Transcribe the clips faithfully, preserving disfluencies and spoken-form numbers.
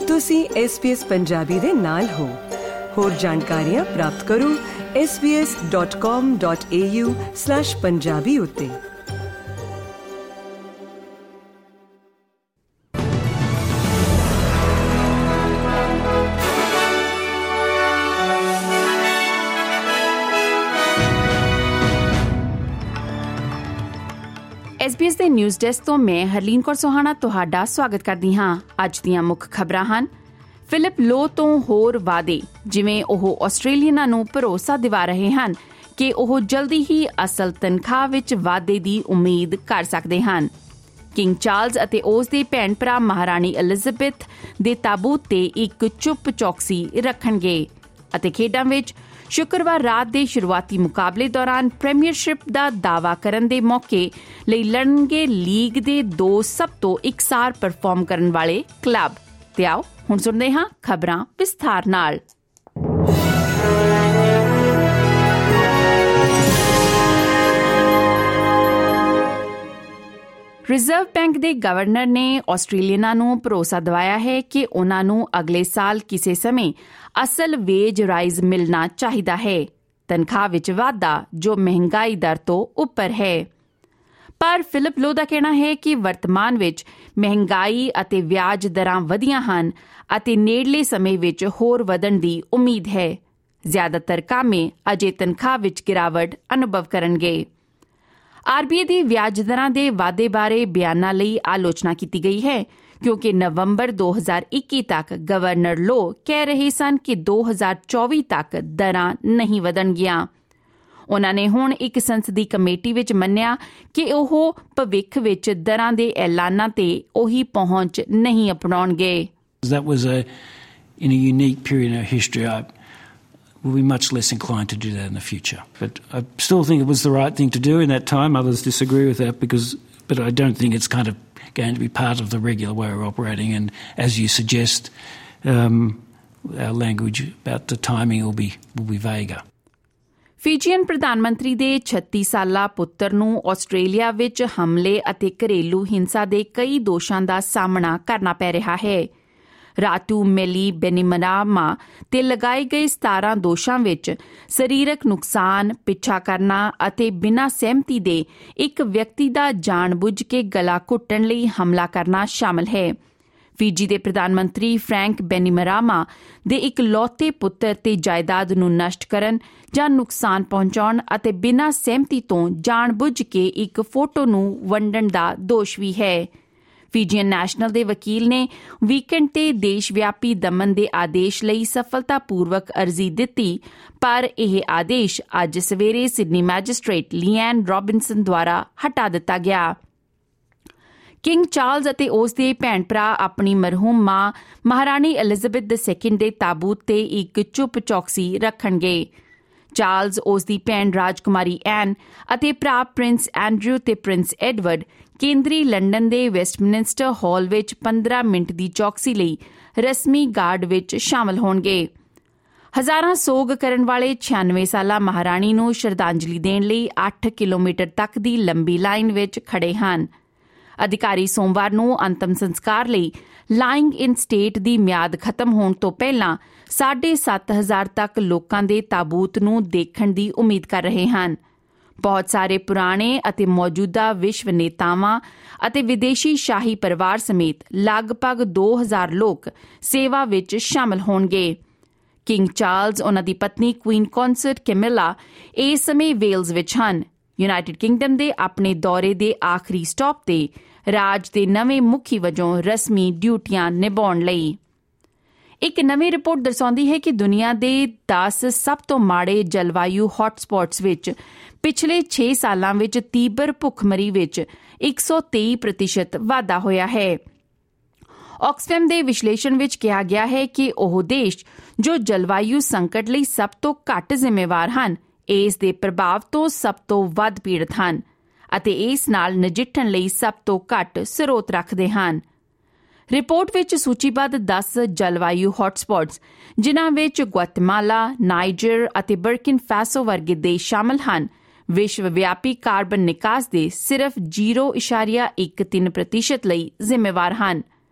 ਤੁਸੀਂ S B S Punjabi ਦੇ ਨਾਲ ਹੋ। ਹੋਰ ਜਾਣਕਾਰੀਆਂ ਪ੍ਰਾਪਤ ਕਰੋ S B S dot com dot A U slash Punjabi ਉੱਤੇ। ਐਸ ਬੀ ਐਸ ਦੇ ਨਿਊਜ਼ ਡੈਸਕ ਤੋਂ ਮੈਂ ਹਰਲੀਨ ਕੌਰ ਸੋਹਾਣਾ ਤੁਹਾਡਾ ਸਵਾਗਤ ਕਰਦੀ ਹਾਂ। ਅੱਜ ਦੀਆਂ ਮੁੱਖ ਖਬਰਾਂ ਹਨ। ਫਿਲਿਪ ਲੋ ਤੋਂ ਹੋਰ ਵਾਅਦੇ, ਜਿਵੇਂ ਉਹ ਆਸਟ੍ਰੇਲੀਅਨਾਂ ਨੂੰ ਭਰੋਸਾ ਦਿਵਾ ਰਹੇ ਹਨ ਕਿ ਉਹ ਜਲਦੀ ਹੀ ਅਸਲ ਤਨਖਾਹ ਵਿੱਚ ਵਾਧੇ ਦੀ ਉਮੀਦ ਕਰ ਸਕਦੇ ਹਨ। ਕਿੰਗ ਚਾਰਲਸ ਅਤੇ ਉਸ ਦੇ ਭੈਣ ਭਰਾ ਮਹਾਰਾਣੀ ਐਲਿਜ਼ਾਬੈਥ ਦੇ ਤਾਬੂਤ ਤੇ ਇੱਕ ਚੁੱਪ ਚੌਕਸੀ ਰੱਖਣਗੇ। ਅਤੇ ਖੇਡਾਂ ਵਿੱਚ ਸ਼ੁੱਕਰਵਾਰ ਰਾਤ ਦੇ ਸ਼ੁਰੂਆਤੀ ਮੁਕਾਬਲੇ ਦੌਰਾਨ ਪ੍ਰੀਮੀਅਰਸ਼ਿਪ ਦਾ ਦਾਅਵਾ ਕਰਨ ਦੇ ਮੌਕੇ ਲਈ ਲੜਨਗੇ ਲੀਗ ਦੇ ਦੋ ਸਭ ਤੋਂ ਇਕਸਾਰ ਪਰਫਾਰਮ ਕਰਨ ਵਾਲੇ ਕਲੱਬ। ਤੇ ਆਓ ਹੁਣ ਸੁਣਦੇ ਹਾਂ ਖਬਰਾਂ ਵਿਸਥਾਰ ਨਾਲ। ਰਿਜ਼ਰਵ ਬੈਂਕ ਦੇ ਗਵਰਨਰ ਨੇ ਆਸਟ੍ਰੇਲੀਅਨਾਂ ਨੂੰ ਭਰੋਸਾ ਦਿਵਾਇਆ ਹੈ ਕਿ ਉਨ੍ਹਾਂ ਨੂੰ ਅਗਲੇ ਸਾਲ ਕਿਸੇ ਸਮੇਂ ਅਸਲ ਵੇਜ ਰਾਈਜ਼ ਮਿਲਣਾ ਚਾਹੀਦਾ ਹੈ, ਤਨਖਾਹ ਵਿੱਚ ਵਾਧਾ ਜੋ ਮਹਿੰਗਾਈ ਦਰ ਤੋਂ ਉੱਪਰ ਹੈ। ਪਰ ਫਿਲਿਪ ਲੋ ਦਾ ਕਹਿਣਾ ਹੈ ਕਿ ਵਰਤਮਾਨ ਵਿੱਚ ਮਹਿੰਗਾਈ ਅਤੇ ਵਿਆਜ ਦਰਾਂ ਵਧੀਆਂ ਹਨ ਅਤੇ ਨੇੜਲੇ ਸਮੇਂ ਵਿੱਚ ਹੋਰ ਵਧਣ ਦੀ ਉਮੀਦ ਹੈ। ਜ਼ਿਆਦਾਤਰ ਕਾਮੇ ਅਜੇ ਤਨਖਾਹ ਵਿੱਚ ਗਿਰਾਵਟ ਅਨੁਭਵ ਕਰਨਗੇ। ਆਰ ਬੀ ਆਈ ਦੀ ਵਿਆਜ ਦਰਾਂ ਦੇ ਵਾਧੇ ਬਾਰੇ ਬਿਆਨਾਂ ਲਈ ਆਲੋਚਨਾ ਕੀਤੀ ਗਈ ਹੈ, ਕਿਉਂਕਿ ਨਵੰਬਰ ਦੋ ਹਜ਼ਾਰ ਇੱਕੀ ਤੱਕ ਗਵਰਨਰ ਲੋ ਕਹਿ ਰਹੇ ਸਨ ਕਿ ਦੋ ਹਜ਼ਾਰ ਚੌਵੀ ਤੱਕ ਦਰਾਂ ਨਹੀਂ ਵਧਣਗੀਆਂ। ਉਨ੍ਹਾਂ ਨੇ ਹੁਣ ਇੱਕ ਸੰਸਦੀ ਕਮੇਟੀ ਵਿੱਚ ਮੰਨਿਆ ਕਿ ਉਹ ਭਵਿੱਖ ਵਿੱਚ ਦਰਾਂ ਦੇ ਐਲਾਨਾਂ ਤੇ ਉਹੀ ਪਹੁੰਚ ਨਹੀਂ ਅਪਣਾਉਣਗੇ। That was a in a unique period in our history. I will be much less inclined to do that in the future. But I still think it was the right thing to do in that time. Others disagree with that because, but I don't think it's kind of going to be part of the regular way of operating. And as you suggest, um, our language about the timing will be will be vaguer. ਫਿਜੀਅਨ ਪ੍ਰਧਾਨ ਮੰਤਰੀ ਦੇ ਛੱਤੀ ਸਾਲਾ ਪੁੱਤਰ ਨੂੰ Australia ਵਿੱਚ ਹਮਲੇ ਅਤੇ ਘਰੇਲੂ ਹਿੰਸਾ ਦੇ ਕਈ ਦੋਸ਼ਾਂ ਦਾ ਸਾਹਮਣਾ ਕਰਨਾ ਪੈ ਰਿਹਾ ਹੈ। ਰਾਟੂ ਮੈਲੀ ਬੈਨੀਮਰਾਮਾ ਤੇ ਲਗਾਏ ਗਏ ਸਤਾਰਾਂ ਦੋਸ਼ਾਂ ਵਿੱਚ ਸਰੀਰਕ ਨੁਕਸਾਨ, ਪਿੱਛਾ ਕਰਨਾ ਅਤੇ ਬਿਨਾਂ ਸਹਿਮਤੀ ਦੇ ਇੱਕ ਵਿਅਕਤੀ ਦਾ ਜਾਣਬੁੱਝ ਕੇ ਗਲਾ ਘੁੱਟਣ ਲਈ ਹਮਲਾ ਕਰਨਾ ਸ਼ਾਮਲ ਹੈ। ਫਿਜੀ ਦੇ ਪ੍ਰਧਾਨ ਮੰਤਰੀ ਫਰੈਂਕ ਬੈਨੀਮਰਾਮਾ ਦੇ ਇਕਲੌਤੇ ਪੁੱਤਰ ਤੇ ਜਾਇਦਾਦ ਨੂੰ ਨਸ਼ਟ ਕਰਨ ਜਾਂ ਨੁਕਸਾਨ ਪਹੁੰਚਾਉਣ ਅਤੇ ਬਿਨਾਂ ਸਹਿਮਤੀ ਤੋਂ ਜਾਣਬੁੱਝ ਕੇ ਇੱਕ ਫੋਟੋ ਨੂੰ ਵੰਡਣ ਦਾ ਦੋਸ਼ ਵੀ ਹੈ। ਫਿਜੀਅਨ ਨੈਸ਼ਨਲ ਦੇ ਵਕੀਲ ਨੇ ਵੀਕਐਂਡ ਤੇ ਦੇਸ਼ ਵਿਆਪੀ ਦਮਨ ਦੇ ਆਦੇਸ਼ ਲਈ ਸਫਲਤਾਪੂਰਵਕ ਅਰਜ਼ੀ ਦਿੱਤੀ, ਪਰ ਇਹ ਆਦੇਸ਼ ਅੱਜ ਸਵੇਰੇ ਸਿਡਨੀ ਮੈਜਿਸਟ੍ਰੇਟ ਲੀਐਨ ਰੋਬਿਨਸਨ ਦੁਆਰਾ ਹਟਾ ਦਿੱਤਾ ਗਿਆ। ਕਿੰਗ ਚਾਰਲਸ ਅਤੇ ਉਸ ਦੇ ਭੈਣ ਭਰਾ ਆਪਣੀ ਮਰਹੂਮ ਮਾਂ ਮਹਾਰਾਣੀ ਐਲਿਜ਼ਾਬੈਥ ਦੀ ਸੈਕਿੰਡ ਦੇ ਤਾਬੂਤ ਤੇ ਇੱਕ ਚੁੱਪ ਚੌਕਸੀ ਰੱਖਣਗੇ। ਚਾਰਲਸ, ਉਸ ਦੀ ਭੈਣ ਰਾਜਕੁਮਾਰੀ ਐਨ ਅਤੇ ਭਰਾ ਪ੍ਰਿੰਸ ਐਂਡਰਿਊ ਤੇ ਪ੍ਰਿੰਸ ਐਡਵਰਡ ਕੇਂਦਰੀ ਲੰਡਨ ਦੇ ਵੈਸਟਮਿਨਿਸਟਰ ਹਾਲ ਵਿੱਚ ਪੰਦਰਾਂ ਮਿੰਟ ਦੀ ਚੌਕਸੀ ਲਈ ਰਸਮੀ ਗਾਰਡ ਵਿੱਚ ਸ਼ਾਮਲ ਹੋਣਗੇ। ਹਜ਼ਾਰਾਂ ਸੋਗ ਕਰਨ ਵਾਲੇ ਛਿਆਨਵੇਂ ਸਾਲਾ ਮਹਾਰਾਣੀ ਨੂੰ ਸ਼ਰਧਾਂਜਲੀ ਦੇਣ ਲਈ ਅੱਠ ਕਿਲੋਮੀਟਰ ਤੱਕ ਦੀ ਲੰਬੀ ਲਾਈਨ ਵਿੱਚ ਖੜੇ ਹਨ। ਅਧਿਕਾਰੀ ਸੋਮਵਾਰ ਨੂੰ ਅੰਤਮ ਸੰਸਕਾਰ ਲਈ ਲਾਇੰਗ ਇਨ ਸਟੇਟ ਦੀ ਮਿਆਦ ਖਤਮ ਹੋਣ ਤੋਂ ਪਹਿਲਾਂ ਸਾਢੇ ਸੱਤ ਹਜ਼ਾਰ ਤੱਕ ਲੋਕਾਂ ਦੇ ਤਾਬੂਤ ਨੂੰ ਦੇਖਣ ਦੀ ਉਮੀਦ ਕਰ ਰਹੇ ਹਨ। ਬਹੁਤ ਸਾਰੇ ਪੁਰਾਣੇ ਅਤੇ ਮੌਜੂਦਾ ਵਿਸ਼ਵ ਨੇਤਾਵਾਂ ਅਤੇ ਵਿਦੇਸ਼ੀ ਸ਼ਾਹੀ ਪਰਿਵਾਰ ਸਮੇਤ ਲਗਭਗ ਦੋ ਹਜ਼ਾਰ ਲੋਕ ਸੇਵਾ ਵਿੱਚ ਸ਼ਾਮਲ ਹੋਣਗੇ। ਕਿੰਗ ਚਾਰਲਸ, ਉਨ੍ਹਾਂ ਦੀ ਪਤਨੀ ਕੁਈਨ ਕੌਂਸਰਟ ਕੈਮਿਲਾ ਇਸ ਸਮੇਂ ਵੇਲਜ਼ ਵਿੱਚ ਹਨ, ਯੂਨਾਈਟਿਡ ਕਿੰਗਡਮ ਦੇ ਆਪਣੇ ਦੌਰੇ ਦੇ ਆਖਰੀ ਸਟਾਪ ਤੇ ਰਾਜ ਦੇ ਨਵੇਂ ਮੁਖੀ ਵਜੋਂ ਰਸਮੀ ਡਿਊਟੀਆਂ ਨਿਭਾਉਣ ਲਈ। ਇੱਕ ਨਵੀਂ ਰਿਪੋਰਟ ਦਰਸਾਉਂਦੀ ਹੈ ਕਿ ਦੁਨੀਆ ਦੇ ਦਸ ਸਭ ਤੋਂ ਮਾੜੇ ਜਲਵਾਯੂ ਹੌਟਸਪੌਟਸ ਵਿੱਚ ਪਿਛਲੇ ਛੇ ਸਾਲਾਂ ਵਿੱਚ ਤੀਬਰ ਭੁੱਖਮਰੀ ਵਿੱਚ ਇੱਕ ਸੌ ਤੇਈ ਪ੍ਰਤੀਸ਼ਤ ਵਾਧਾ ਹੋਇਆ ਹੈ। ਆਕਸਫੈਮ ਦੇ ਵਿਸ਼ਲੇਸ਼ਣ ਵਿੱਚ ਕਿਹਾ ਗਿਆ ਹੈ ਕਿ ਉਹ ਦੇਸ਼ ਜੋ ਜਲਵਾਯੂ ਸੰਕਟ ਲਈ ਸਭ ਤੋਂ ਘੱਟ ਜ਼ਿੰਮੇਵਾਰ ਹਨ, ਇਸ ਦੇ ਪ੍ਰਭਾਵ ਤੋਂ ਸਭ ਤੋਂ ਵੱਧ ਪੀੜਤ ਹਨ ਅਤੇ ਇਸ ਨਾਲ ਨਜਿੱਠਣ ਲਈ ਸਭ ਤੋਂ ਘੱਟ ਸਰੋਤ ਰੱਖਦੇ ਹਨ। ਰਿਪੋਰਟ ਵਿੱਚ ਸੂਚੀਬੱਧ ਦਸ ਜਲਵਾਯੂ ਹੌਟਸਪੌਟਸ, ਜਿਨ੍ਹਾਂ ਵਿੱਚ ਗੁਆਤੇਮਾਲਾ, ਨਾਈਜਰ ਅਤੇ ਬਰਕਿਨ ਫੈਸੋ ਵਰਗੇ ਦੇਸ਼ ਸ਼ਾਮਲ ਹਨ, ਵਿਸ਼ਵ ਵਿਆਪੀ ਕਾਰਬਨ ਨਿਕਾਸ ਦੇ ਸਿਰਫ ਜ਼ੀਰੋ ਇਸ਼ਾਰੀਆ ਇੱਕ ਤਿੰਨ ਪ੍ਰਤੀਸ਼ਤ ਲਈ ਜ਼ਿੰਮੇਵਾਰ ਹਨ।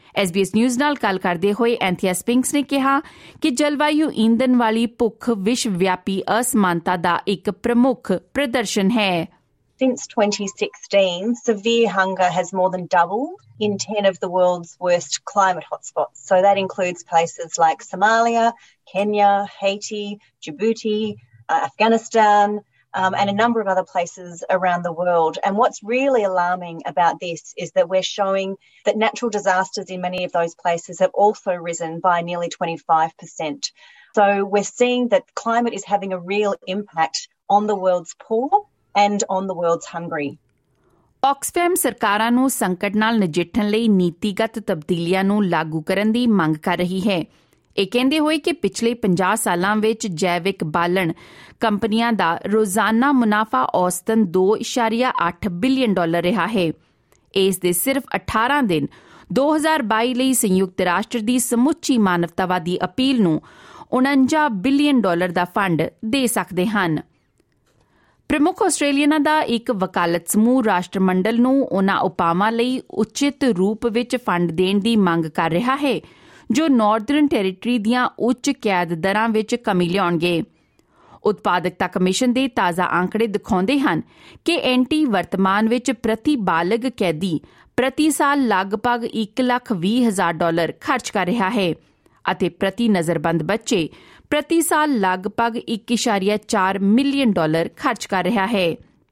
ਐਸ ਬੀ ਐਸ ਨਿਊਜ਼ ਨਾਲ ਗੱਲ ਕਰਦੇ ਹੋਏ ਐਂਥੀਆ ਸਪਿੰਕਸ ਨੇ ਕਿਹਾ ਕਿ ਜਲਵਾਯੂ ਈਂਧਨ ਵਾਲੀ ਭੁੱਖ ਵਿਸ਼ਵ ਵਿਆਪੀ ਅਸਮਾਨਤਾ ਦਾ ਇੱਕ ਪ੍ਰਮੁੱਖ ਪ੍ਰਦਰਸ਼ਨ ਹੈ। Since twenty sixteen, severe hunger has more than doubled in ten of the world's worst climate hotspots. So that includes places like Somalia, Kenya, Haiti, Djibouti, uh, Afghanistan, um, and a number of other places around the world. And what's really alarming about this is that we're showing that natural disasters in many of those places have also risen by nearly twenty-five percent. So we're seeing that climate is having a real impact on the world's poor and on the world's hungry. ਆਕਸਫੈਮ ਸਰਕਾਰਾਂ ਨੂੰ ਸੰਕਟ ਨਾਲ ਨਜਿੱਠਣ ਲਈ ਨੀਤੀਗਤ ਤਬਦੀਲੀਆਂ ਨੂੰ ਲਾਗੂ ਕਰਨ ਦੀ ਮੰਗ ਕਰ ਰਹੀ ਹੈ। ਇਹ ਕਹਿੰਦੇ ਹੋਏ ਕਿ ਪਿਛਲੇ ਪੰਜਾਹ ਸਾਲਾਂ ਵਿੱਚ ਜੈਵਿਕ ਬਾਲਣ ਕੰਪਨੀਆਂ ਦਾ ਰੋਜ਼ਾਨਾ ਮੁਨਾਫਾ ਔਸਤਨ ਦੋ ਇਸ਼ਾਰੀਆ ਅੱਠ ਬਿਲੀਅਨ ਡਾਲਰ ਰਿਹਾ ਹੈ। ਇਸ ਦੇ ਸਿਰਫ ਅਠਾਰਾਂ ਦਿਨ ਦੋ ਹਜ਼ਾਰ ਬਾਈ ਲਈ ਸੰਯੁਕਤ ਰਾਸ਼ਟਰ ਦੀ ਸਮੁੱਚੀ ਮਾਨਵਤਾਵਾਦੀ ਅਪੀਲ ਨੂੰ ਉਣੰਜਾ ਬਿਲੀਅਨ ਡਾਲਰ ਦਾ ਫੰਡ ਦੇ ਸਕਦੇ ਹਨ। ਪ੍ਰਮੁੱਖ ਆਸਟ੍ਰੇਲੀਅਨਾਂ ਦਾ ਇੱਕ ਵਕਾਲਤ ਸਮੂਹ ਰਾਸ਼ਟਰਮੰਡਲ ਨੂੰ ਉਨ੍ਹਾਂ ਉਪਾਵਾਂ ਲਈ ਉਚਿਤ ਰੂਪ ਵਿੱਚ ਫੰਡ ਦੇਣ ਦੀ ਮੰਗ ਕਰ ਰਿਹਾ ਹੈ ਜੋ ਨਾਰਦਰਨ ਟੈਰੀਟਰੀ ਦੀਆਂ ਉੱਚ ਕੈਦ ਦਰਾਂ ਵਿੱਚ ਕਮੀ ਲਿਆਉਣਗੇ। ਉਤਪਾਦਕਤਾ ਕਮਿਸ਼ਨ ਦੇ ਤਾਜ਼ਾ ਆંકੜੇ ਦਿਖਾਉਂਦੇ ਹਨ ਕਿ ਐਨ ਟੀ ਵਰਤਮਾਨ ਵਿੱਚ ਪ੍ਰਤੀ ਬਾਲਗ ਕੈਦੀ ਪ੍ਰਤੀ ਸਾਲ ਲਗਭਗ ਇੱਕ ਲੱਖ ਵੀਹ ਹਜ਼ਾਰ ਡਾਲਰ ਖਰਚ ਕਰ ਰਿਹਾ ਹੈ ਅਤੇ ਪ੍ਰਤੀ ਨਜ਼ਰਬੰਦ ਬੱਚੇ ਪ੍ਰਤੀ ਸਾਲ ਲਗਭਗ ਇੱਕ ਇਸ਼ਾਰੀਆ ਚਾਰ ਮਿਲੀਅਨ ਡਾਲਰ ਖਰਚ ਕਰ ਰਿਹਾ ਹੈ।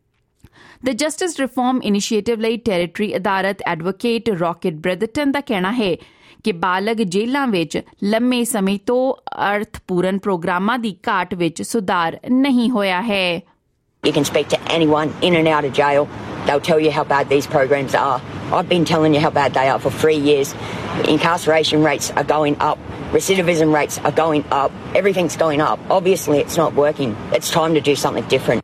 ਦ ਜਸਟਿਸ ਰਿਫਾਰਮ ਇਨੀਸ਼ੀਏਟਿਵ ਲਈ ਟੈਰੀਟਰੀ ਅਦਾਲਤ ਐਡਵੋਕੇਟ ਰੌਕੇਟ ਬ੍ਰੈਦਰਟਨ ਦਾ ਕਹਿਣਾ ਹੈ ਕਿ ਬਾਲਗ ਜੇਲ੍ਹਾਂ ਵਿੱਚ ਲੰਮੇ ਸਮੇਂ ਤੋਂ ਅਰਥਪੂਰਨ ਪ੍ਰੋਗਰਾਮਾਂ ਦੀ ਘਾਟ ਵਿੱਚ ਸੁਧਾਰ ਨਹੀਂ ਹੋਇਆ ਹੈ। You can speak to anyone in and out of jail. They'll tell you how bad these programs are. I've been telling you how bad they are for three years. Incarceration rates are going up. Recidivism rates are going up. Everything's going up. Obviously, it's not working. It's time to do something different.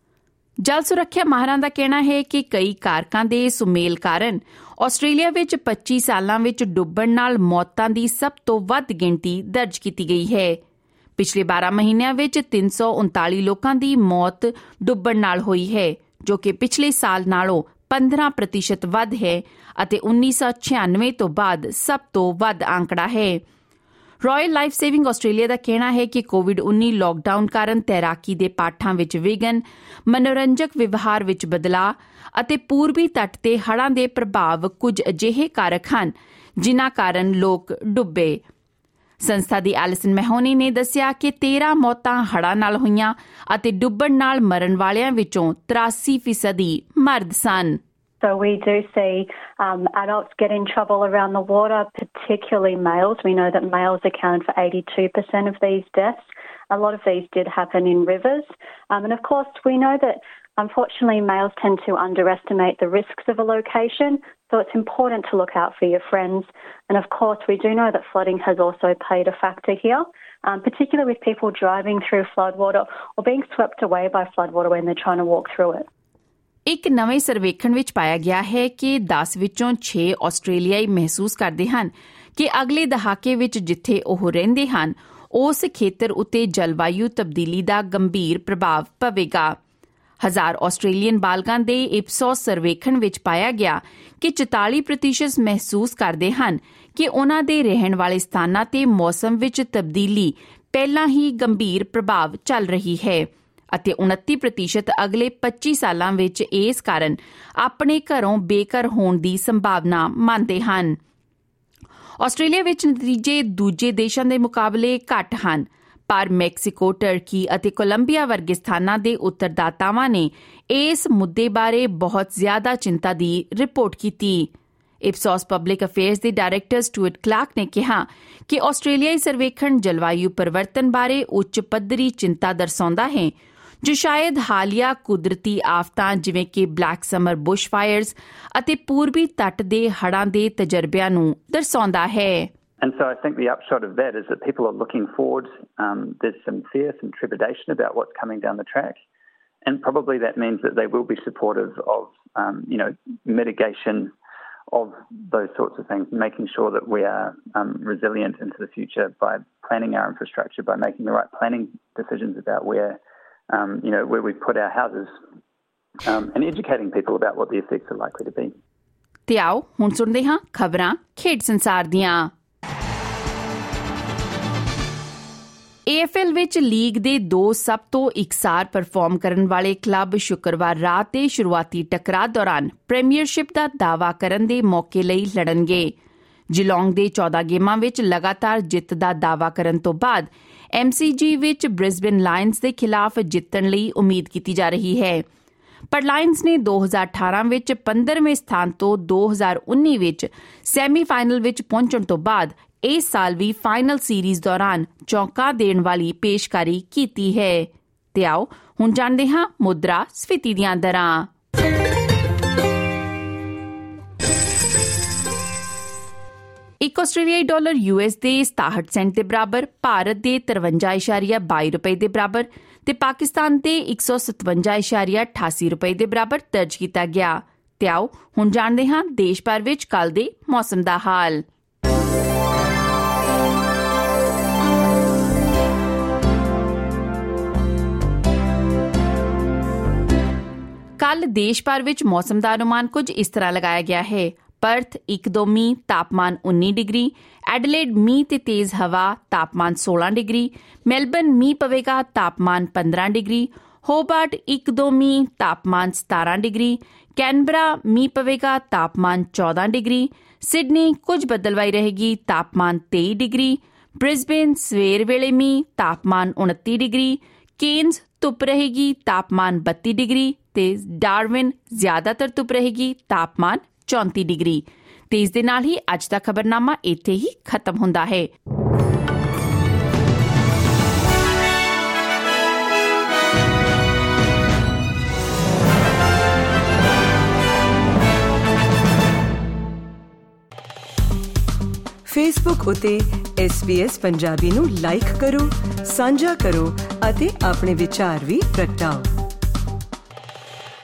ਜਲ ਸੁਰੱਖਿਆ ਮਾਹਰਾਂ ਦਾ ਕਹਿਣਾ ਹੈ ਕਿ ਕਈ ਕਾਰਕਾਂ ਦੇ ਸੁਮੇਲ ਕਾਰਨ ਆਸਟ੍ਰੇਲੀਆ ਵਿੱਚ ਪੱਚੀ ਸਾਲਾਂ ਵਿੱਚ ਡੁੱਬਣ ਨਾਲ ਮੌਤਾਂ ਦੀ ਸਭ ਤੋਂ ਵੱਧ ਗਿਣਤੀ ਦਰਜ ਕੀਤੀ ਗਈ ਹੈ। ਪਿਛਲੇ ਬਾਰਾਂ ਮਹੀਨਿਆਂ ਵਿੱਚ ਤਿੰਨ ਸੌ ਉਨਤਾਲੀ ਲੋਕਾਂ ਦੀ ਮੌਤ ਡੁੱਬਣ ਨਾਲ ਹੋਈ ਹੈ ਜੋ ਕਿ ਪਿਛਲੇ ਸਾਲ ਨਾਲੋਂ ਪੰਦਰਾਂ ਪ੍ਰਤੀਸ਼ਤ ਵੱਧ ਹੈ ਅਤੇ ਉੱਨੀ ਸੌ ਛਿਆਨਵੇਂ ਤੋਂ ਬਾਅਦ ਸਭ ਤੋਂ ਵੱਧ ਆંકੜਾ ਹੈ। ਰਾਇਲ ਲਾਈਫ ਸੇਵਿੰਗ ਆਸਟ੍ਰੇਲੀਆ ਦਾ ਕਹਿਣਾ ਹੈ ਕਿ ਕੋਵਿਡ ਉੱਨੀ ਲਾਕਡਾਊਨ ਕਾਰਨ ਤੈਰਾਕੀ ਦੇ ਪਾਠਾਂ ਵਿੱਚ ਵਿਘਨ, ਮਨੋਰੰਜਕ ਵਿਵਹਾਰ ਵਿੱਚ ਬਦਲਾਅ ਅਤੇ ਪੂਰਬੀ ਤੱਟ ਤੇ ਹੜ੍ਹਾਂ ਦੇ ਪ੍ਰਭਾਵ ਕੁਝ ਅਜਿਹੇ ਕਾਰਕ ਹਨ ਜਿਨ੍ਹਾਂ ਕਾਰਨ ਲੋਕ ਡੁੱਬੇ। ਸੰਸਥਾ ਦੀ ਐਲਿਸਨ ਮੈਹੋਨੀ ਨੇ ਦੱਸਿਆ ਕਿ ਤੇਰਾਂ ਮੌਤਾਂ ਹੜ੍ਹਾਂ ਨਾਲ ਹੋਈਆਂ ਅਤੇ ਡੁੱਬਣ ਨਾਲ ਮਰਨ ਵਾਲਿਆਂ ਵਿੱਚੋਂ ਤਰਾਸੀ ਫੀਸਦੀ ਮਰਦ ਸਨ। So we do see um, adults get in trouble around the water, particularly males. We know that males account for eighty-two percent of these deaths. A lot of these did happen in rivers. Um, and of course, we know that unfortunately males tend to underestimate the risks of a location. So it's important to look out for your friends. And of course, we do know that flooding has also played a factor here, um, particularly with people driving through floodwater or being swept away by floodwater when they're trying to walk through it. ਇੱਕ ਨਵੇਂ ਸਰਵੇਖਣ ਵਿੱਚ ਪਾਇਆ ਗਿਆ ਹੈ ਕਿ ਦਸ ਵਿੱਚੋਂ ਛੇ ਆਸਟ੍ਰੇਲੀਆਈ ਮਹਿਸੂਸ ਕਰਦੇ ਹਨ ਕਿ ਅਗਲੇ ਦਹਾਕੇ ਵਿੱਚ ਜਿੱਥੇ ਉਹ ਰਹਿੰਦੇ ਹਨ ਉਸ ਖੇਤਰ ਉੱਤੇ ਜਲਵਾਯੂ ਤਬਦੀਲੀ ਦਾ ਗੰਭੀਰ ਪ੍ਰਭਾਵ ਪਵੇਗਾ। ਹਜ਼ਾਰ ਆਸਟ੍ਰੇਲੀਅਨ ਬਾਲਗਾਂ ਦੇ ਇਪਸੋਸ ਸਰਵੇਖਣ ਵਿੱਚ ਪਾਇਆ ਗਿਆ ਕਿ ਚੁਤਾਲੀ ਪ੍ਰਤੀਸ਼ਤ ਮਹਿਸੂਸ ਕਰਦੇ ਹਨ ਕਿ ਉਨ੍ਹਾਂ ਦੇ ਰਹਿਣ ਵਾਲੇ ਸਥਾਨਾਂ ਤੇ ਮੌਸਮ ਵਿੱਚ ਤਬਦੀਲੀ ਪਹਿਲਾਂ ਹੀ ਗੰਭੀਰ ਪ੍ਰਭਾਵ ਚੱਲ ਰਹੀ ਹੈ ਅਤੇ ਉਨੱਤੀ ਪ੍ਰਤੀਸ਼ਤ ਅਗਲੇ ਪੱਚੀ ਸਾਲਾਂ ਵਿੱਚ ਇਸ ਕਾਰਨ ਆਪਣੇ ਘਰੋਂ ਬੇਘਰ ਹੋਣ ਦੀ ਸੰਭਾਵਨਾ ਮੰਨਦੇ ਹਨ। ਆਸਟ੍ਰੇਲੀਆ ਵਿੱਚ ਨਤੀਜੇ ਦੂਜੇ ਦੇਸ਼ਾਂ ਦੇ ਮੁਕਾਬਲੇ ਘੱਟ ਹਨ, ਪਰ ਮੈਕਸੀਕੋ, ਟਰਕੀ ਅਤੇ ਕੋਲੰਬੀਆ ਵਰਗੇ ਸਥਾਨਾਂ ਦੇ ਉੱਤਰਦਾਤਾਵਾਂ ਨੇ ਇਸ ਮੁੱਦੇ ਬਾਰੇ ਬਹੁਤ ਜ਼ਿਆਦਾ ਚਿੰਤਾ ਦੀ ਰਿਪੋਰਟ ਕੀਤੀ। ਇਪਸੋਸ ਪਬਲਿਕ ਅਫੇਅਰਸ ਦੇ ਡਾਇਰੈਕਟਰ ਸਟੂਅਰਟ ਕਲਾਰਕ ਨੇ ਕਿਹਾ ਕਿ ਆਸਟ੍ਰੇਲੀਆਈ ਸਰਵੇਖਣ ਜਲਵਾਯੂ ਪਰਿਵਰਤਨ ਬਾਰੇ ਉੱਚ ਪੱਧਰੀ ਚਿੰਤਾ ਦਰਸਾਉਂਦਾ ਹੈ ਜੋ ਸ਼ਾਇਦ ਹਾਲੀਆ ਕੁਦਰਤੀ ਆਫਤਾਂ ਜਿਵੇਂ ਕਿ ਬਲੈਕ ਸਮਰ ਬੁਸ਼ ਫਾਇਰਸ ਅਤੇ ਪੂਰਬੀ ਤੱਟ ਦੇ ਹੜ੍ਹਾਂ ਦੇ ਤਜਰਬਿਆਂ ਨੂੰ ਦਰਸਾਉਂਦਾ ਹੈ। And so I think the upshot of that is that people are looking forward. Um, there's some fear, some trepidation about what's coming down the track. And probably that means that they will be supportive of, um, you know, mitigation of those sorts of things, making sure that we are um, resilient into the future by planning our infrastructure, by making the right planning decisions about where Um, you know, where we put our houses um, and educating people about what the effects are likely to be. ਤੇ ਆਓ ਹੁਣ ਸੁਣਦੇ ਹਾਂ ਖਬਰਾਂ ਖੇਡ ਸੰਸਾਰ ਦੀਆਂ। A F L ਵਿੱਚ ਲੀਗ ਦੇ ਦੋ ਸਭ ਤੋਂ ਇਕਸਾਰ ਪਰਫਾਰਮ ਕਰਨ ਵਾਲੇ ਕਲੱਬ ਸ਼ੁੱਕਰਵਾਰ ਰਾਤ ਦੇ ਸ਼ੁਰੂਆਤੀ ਟਕਰਾਅ ਦੌਰਾਨ ਪ੍ਰੀਮੀਅਰਸ਼ਿਪ ਦਾ ਦਾਅਵਾ ਕਰਨ ਦੇ ਮੌਕੇ ਲਈ ਲੜਨਗੇ। ਜਿਲੌਂਗ ਦੇ ਚੌਦਾਂ ਗੇਮਾਂ ਵਿੱਚ ਲਗਾਤਾਰ ਜਿੱਤ ਦਾ ਦਾਅਵਾ ਕਰਨ ਤੋਂ ਬਾਅਦ ਐਮ ਸੀ ਜੀ ਵਿੱਚ ਬ੍ਰਿਸਬੇਨ ਲਾਇਨਜ਼ ਦੇ ਖਿਲਾਫ ਜਿੱਤਣ ਲਈ ਉਮੀਦ ਕੀਤੀ ਜਾ ਰਹੀ ਹੈ। ਪਰ ਲਾਇਨਜ਼ ਨੇ ਦੋ ਹਜ਼ਾਰ ਅਠਾਰਾਂ ਵਿੱਚ ਪੰਦਰਵੇਂ ਸਥਾਨ ਤੋਂ ਦੋ ਹਜ਼ਾਰ ਉੱਨੀ ਵਿੱਚ ਸੈਮੀਫਾਈਨਲ ਵਿੱਚ ਪਹੁੰਚਣ ਤੋਂ ਬਾਅਦ ਇਸ ਸਾਲ ਵੀ ਫਾਈਨਲ ਸੀਰੀਜ਼ ਦੌਰਾਨ ਚੌਂਕਾ ਦੇਣ ਵਾਲੀ ਪੇਸ਼ਕਾਰੀ ਕੀਤੀ ਹੈ। ਤੇ ਆਓ ਹੁਣ ਜਾਣਦੇ ਹਾਂ ਮੁਦਰਾ ਸਫੀਤੀ ਦੀਆਂ ਦਰਾਂ। ਇੱਕ ਆਸਟ੍ਰੇਲੀਆਈ ਡਾਲਰ ਯੂ ਐਸ ਦੇ ਸਤਾਹਠ ਸੈਂਟ ਦੇ ਬਰਾਬਰ, ਭਾਰਤ ਦੇ ਤਰਵੰਜਾ ਇਸ਼ਾਰੀਆ ਬਾਈ ਰੁਪਏ ਦੇ ਬਰਾਬਰ ਤੇ ਪਾਕਿਸਤਾਨ ਦੇ ਇੱਕ ਸੌ ਸਤਵੰਜਾ ਇਸ਼ਾਰੀਆ ਅਠਾਸੀ ਰੁਪਏ ਦੇ ਬਰਾਬਰ ਦਰਜ ਕੀਤਾ ਗਿਆ। ਤੇ ਆਓ ਹੁਣ ਜਾਣਦੇ ਹਾਂ ਦੇਸ਼ ਭਰ ਵਿੱਚ ਕੱਲ੍ਹ ਦੇ ਮੌਸਮ ਦਾ ਹਾਲ। ਕੱਲ੍ਹ ਦੇਸ਼ ਭਰ ਵਿੱਚ ਮੌਸਮ ਦਾ ਅਨੁਮਾਨ ਕੁਝ ਇਸ ਤਰ੍ਹਾਂ ਲਗਾਇਆ ਗਿਆ ਹੈ। ਪਰਥ ਇੱਕ ਦੋ ਮੀਂਹ, ਤਾਪਮਾਨ ਉੱਨੀ ਡਿਗਰੀ। ਐਡਲੇਡ ਮੀਂਹ ਤੇ ਤੇਜ਼ ਹਵਾ, ਤਾਪਮਾਨ ਸੋਲਾਂ ਡਿਗਰੀ। ਮੈਲਬਨ ਮੀਂਹ ਪਵੇਗਾ, ਤਾਪਮਾਨ ਪੰਦਰਾਂ ਡਿਗਰੀ। ਹੋਬਾਰਟ ਇੱਕ ਦੋ ਮੀਂਹ, ਤਾਪਮਾਨ ਸਤਾਰਾਂ ਡਿਗਰੀ। ਕੈਨਬਰਾ ਮੀਂਹ ਪਵੇਗਾ, ਤਾਪਮਾਨ ਚੌਦਾਂ ਡਿਗਰੀ। ਸਿਡਨੀ ਕੁਝ ਬੱਦਲਵਾਈ ਰਹੇਗੀ, ਤਾਪਮਾਨ ਤੇਈ ਡਿਗਰੀ। ਬ੍ਰਿਸਬੇਨ ਸਵੇਰ ਵੇਲੇ ਮੀਂਹ, ਤਾਪਮਾਨ ਉਨੱਤੀ ਡਿਗਰੀ। ਕੇਨਜ਼ ਧੁੱਪ ਰਹੇਗੀ, ਤਾਪਮਾਨ ਬੱਤੀ ਡਿਗਰੀ ਤੇ ਡਾਰਵਿਨ ਜ਼ਿਆਦਾਤਰ ਧੁੱਪ ਰਹੇਗੀ, ਤਾਪਮਾਨ ਚੌਂਤੀ ਡਿਗਰੀ। ਤੇ ਇਸ ਦੇ ਨਾਲ ਹੀ ਅੱਜ ਦਾ ਖਬਰਨਾਮਾ ਇੱਥੇ ਹੀ ਖਤਮ ਹੁੰਦਾ ਹੈ। ਫੇਸਬੁੱਕ ਉਤੇ ਐਸ ਬੀ ਐਸ ਪੰਜਾਬੀ ਨੂੰ ਲਾਈਕ ਕਰੋ, ਸਾਂਝਾ ਕਰੋ ਅਤੇ ਆਪਣੇ ਵਿਚਾਰ ਵੀ ਪ੍ਰਗਟਾਓ।